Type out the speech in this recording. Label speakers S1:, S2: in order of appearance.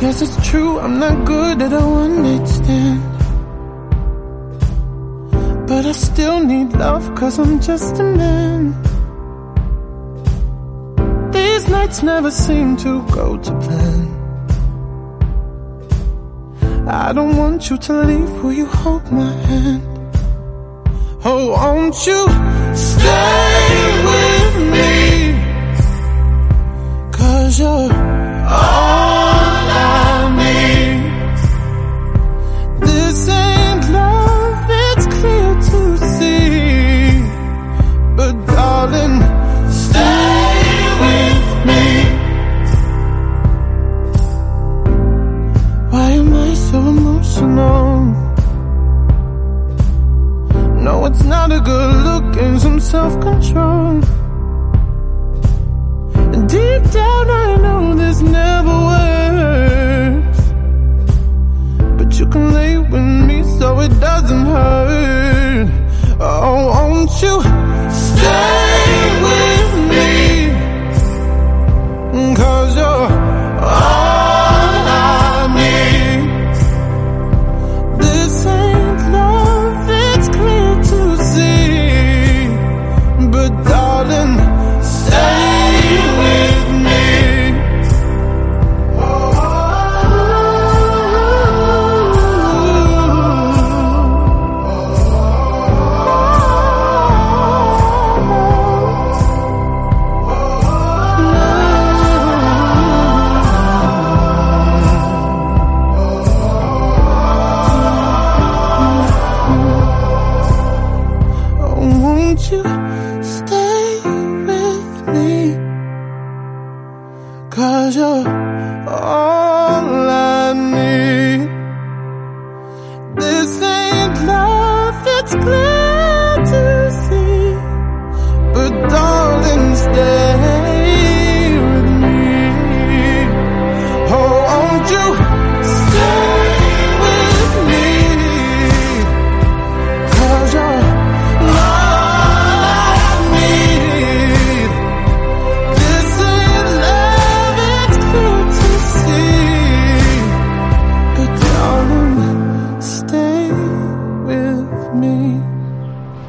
S1: Guess it's true, I'm not good at a one-night stand, but I still need love, cause I'm just a man. These nights never seem to go to plan. I don't want you to leave, will you hold my hand? Oh, won't you stay with me? Cause you're all I need. This ain't love, it's clear to see, but darling, stay with me. Why am I so emotional? No, it's not a good look and some self-control. Deep down I know this never works, but you can lay with me so it doesn't hurt. Oh, won't you stay?